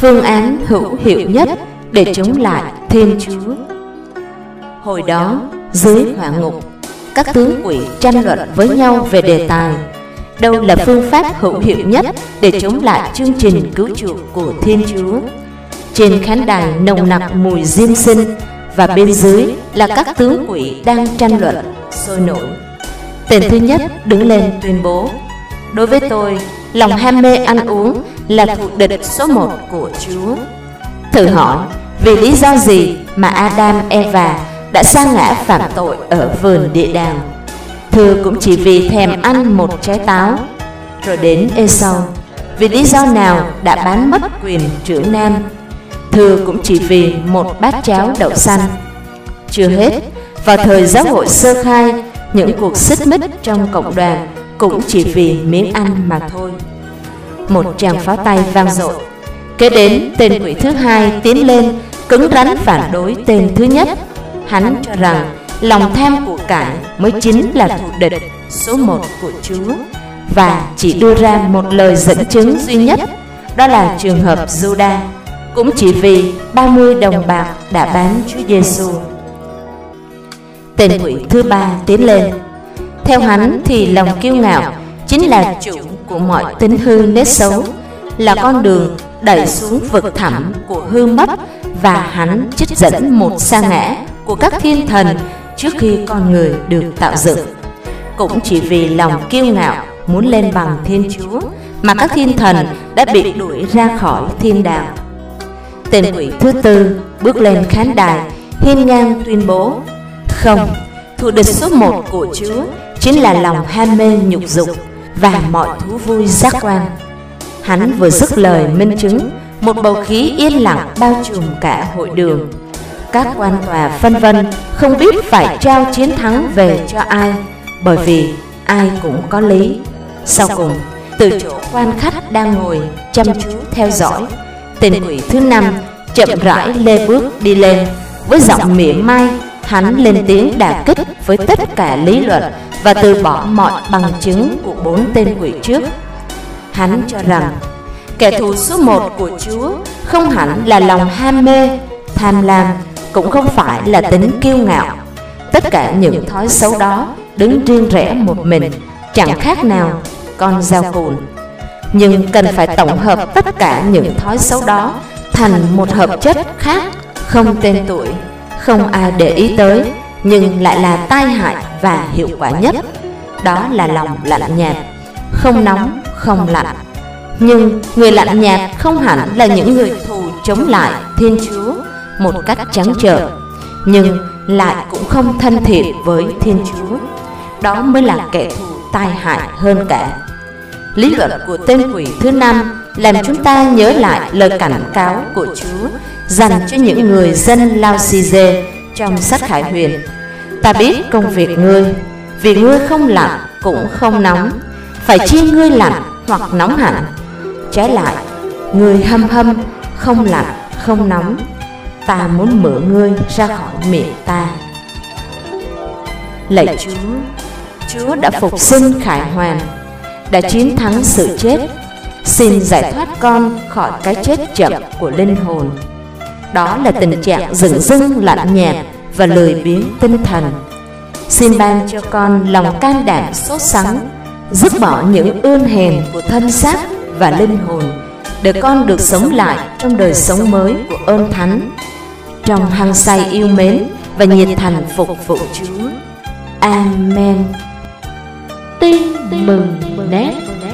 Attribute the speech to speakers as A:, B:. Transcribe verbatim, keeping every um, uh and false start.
A: phương án hữu hiệu nhất để chống lại Thiên Chúa. Hồi đó, dưới hỏa ngục, các tướng quỷ tranh luận với nhau về đề tài đâu là phương pháp hữu hiệu nhất để chống lại chương trình cứu chuộc của Thiên Chúa. Trên khán đài nồng nặc mùi diêm sinh, và bên dưới là các tướng quỷ đang tranh luận sôi nổi. Tên thứ nhất đứng lên tuyên bố: đối với tôi, lòng ham mê ăn uống là thù địch số một của Chúa. Thử hỏi, vì lý do gì mà Adam, Eva đã sa ngã phạm tội ở vườn địa đàng? Thưa, cũng chỉ vì thèm ăn một trái táo. Rồi đến Esau, vì lý do nào đã bán mất quyền trưởng nam? Thưa, cũng chỉ vì một bát cháo đậu xanh. Chưa hết, vào thời giáo hội sơ khai, những cuộc xích mích trong cộng đoàn cũng chỉ vì miếng ăn mà thôi. Một tràng pháo tay vang dội. Kế đến, tên quỷ thứ hai tiến lên, cứng rắn phản đối tên thứ nhất. Hắn cho rằng lòng tham của cải mới chính là thù địch số một của Chúa, và chỉ đưa ra một lời dẫn chứng duy nhất, đó là trường hợp Judas, cũng chỉ vì ba mươi đồng bạc đã bán Chúa Giêsu. Tên quỷ thứ ba tiến lên. Theo hắn thì lòng kiêu ngạo chính là chủ của mọi tính hư nết xấu, là con đường đẩy xuống vực thẳm của hư mất, và hắn trích dẫn một sa ngã của các thiên thần trước khi con người được tạo dựng. Cũng chỉ vì lòng kiêu ngạo muốn lên bằng Thiên Chúa mà các thiên thần đã bị đuổi ra khỏi thiên đàng. Tên quỷ thứ tư bước lên khán đài, hiên ngang tuyên bố: không, thù địch số một của Chúa chính là lòng ham mê nhục dục và mọi thú vui giác quan. Hắn vừa dứt lời minh chứng, một bầu khí yên lặng bao trùm cả hội đường. Các quan tòa phân vân không biết phải trao chiến thắng về cho ai, bởi vì ai cũng có lý. Sau cùng, từ chỗ quan khách đang ngồi chăm chú theo dõi, tên quỷ thứ năm chậm rãi lê bước đi lên. Với giọng mỉa mai, hắn lên tiếng đả kích với tất cả lý luận và từ bỏ mọi bằng chứng của bốn tên quỷ trước. Hắn cho rằng kẻ thù số một của Chúa không hẳn là lòng ham mê, tham lam, cũng không phải là tính kiêu ngạo. Tất cả những thói xấu đó đứng riêng rẽ một mình, chẳng khác nào con dao cùn. Nhưng cần phải tổng hợp tất cả những thói xấu đó thành một hợp chất khác, không tên tuổi, không ai để ý tới, nhưng lại là tai hại và hiệu quả nhất. Đó là lòng lạnh nhạt, không nóng, không lạnh. Nhưng người lạnh nhạt không hẳn là những người thù chống lại Thiên Chúa một cách trắng trợn, nhưng lại cũng không thân thiện với Thiên Chúa. Đó mới là kẻ thù tai hại hơn cả. Lý luận của tên quỷ thứ năm làm chúng ta nhớ lại lời cảnh cáo của Chúa dành cho những người dân Lao-xi-dê trong sách Khải Huyền: ta biết công việc ngươi, vì ngươi không lạnh cũng không nóng, phải chi ngươi lạnh hoặc nóng hẳn. Trái lại, ngươi hâm hâm, không lạnh không nóng, ta muốn mượn ngươi ra khỏi miệng ta. Lạy Chúa, Chúa đã phục sinh khải hoàn, đã chiến thắng sự chết. Xin giải thoát con khỏi cái chết chậm của linh hồn. Đó là tình trạng dửng dưng lạnh nhạt và lười biếng tinh thần. Xin ban cho con lòng can đảm sốt sắng, dứt bỏ những ương hèn của thân xác và linh hồn, để con được sống lại trong đời sống mới của ơn thánh, trong hăng say yêu mến và nhiệt thành phục vụ Chúa. Amen.
B: Tin mừng nét.